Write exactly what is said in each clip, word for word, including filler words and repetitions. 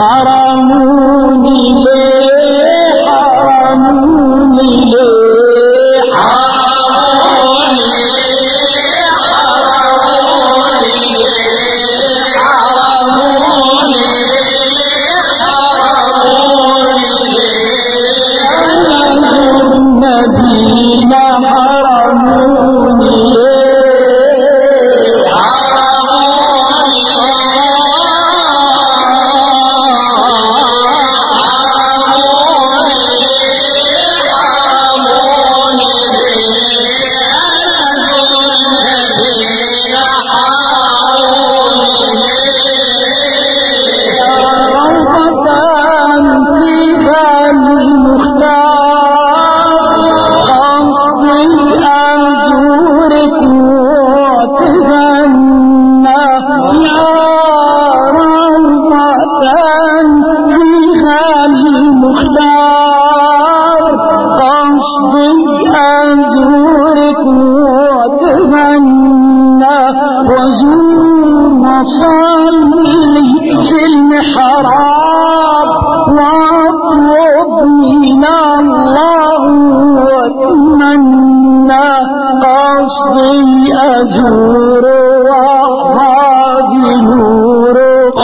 حرموني ليه حرموني ليه حرموني ليه حرموني ليه حرموني ليه حرموني ليه النبينا حرموني ليه حرموني صلي في المحراب واطلب من الله واتمنى قصدي أزور وأحظى بنور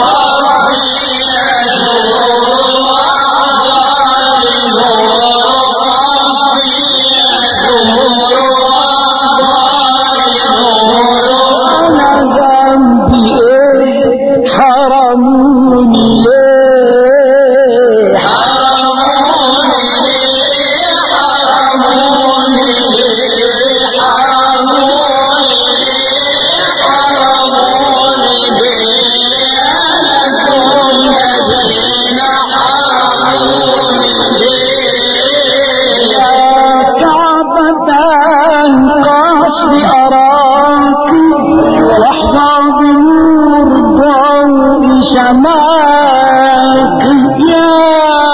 شمالك يا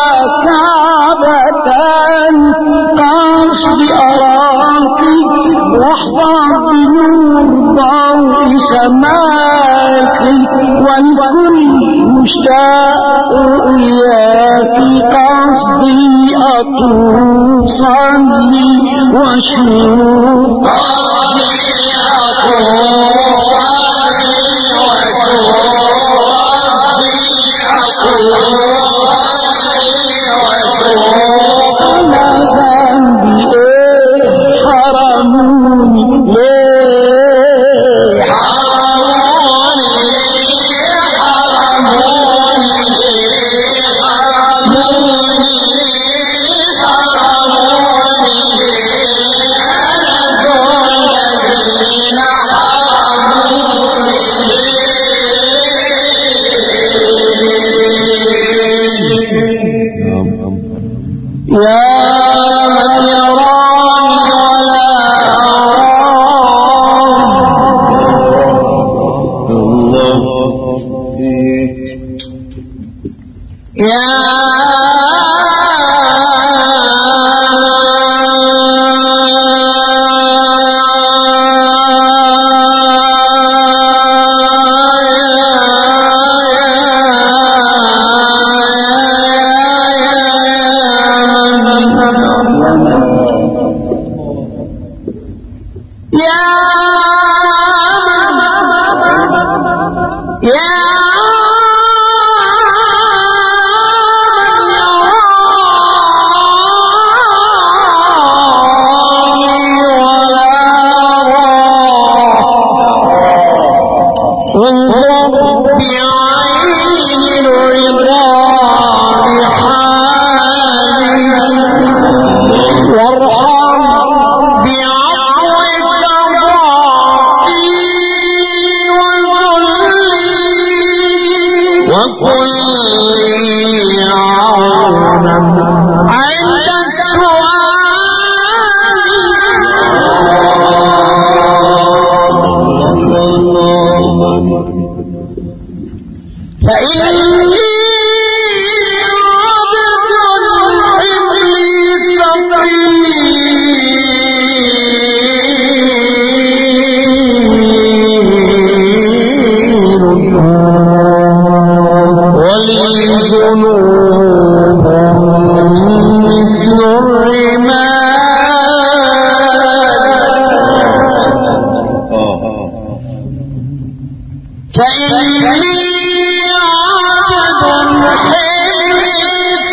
كعبة قصدي أراك واحظى بنور ضوء سماك والكل مشتاق إياك قصدي أطوف صلي وشوف قصدي أطوف صلي وشوف أنا ذنبي إيه حرموني ليه حرموني ليه حرموني ليه حرموني ليه حرموني ليه أنا دول الذين حرموني يا من يراني ولا أراه يا ولي ذنوب مثل الرمال فإني عبد حبي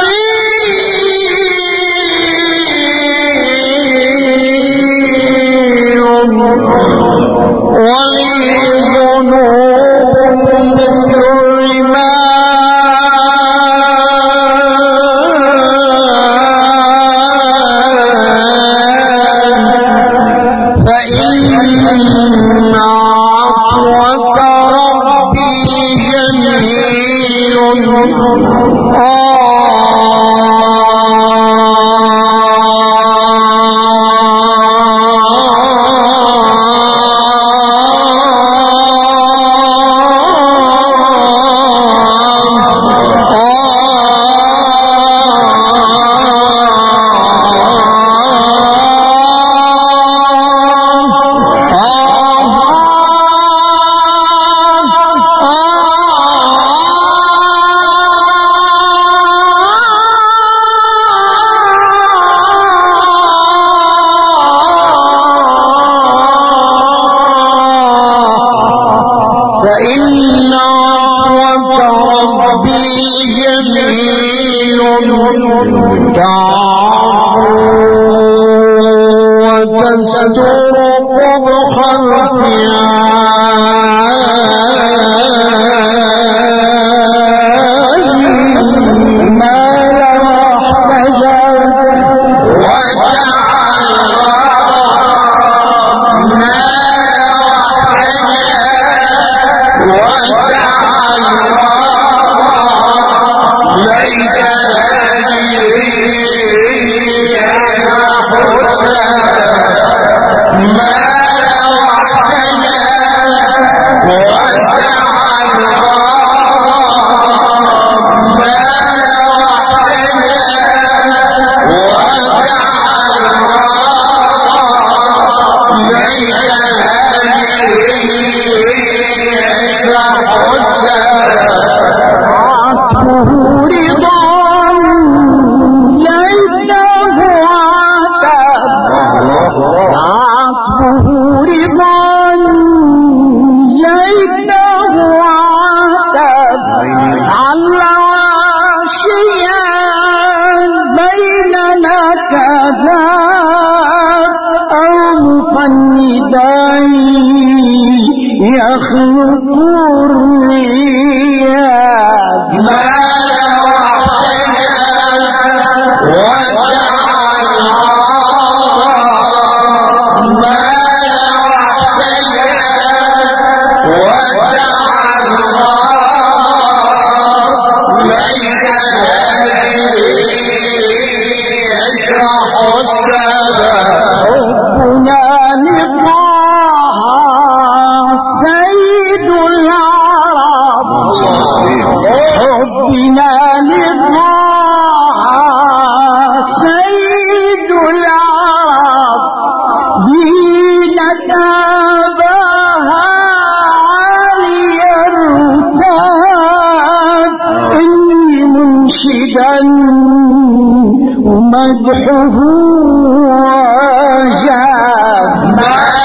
فقير ولي ذنوب مثل الرمال فإن عفوك ربي جميل فإن عفوك ربي جميل تعفو وتستر قبح الخيال ما يخلق الرياض ما ومدحه عجاب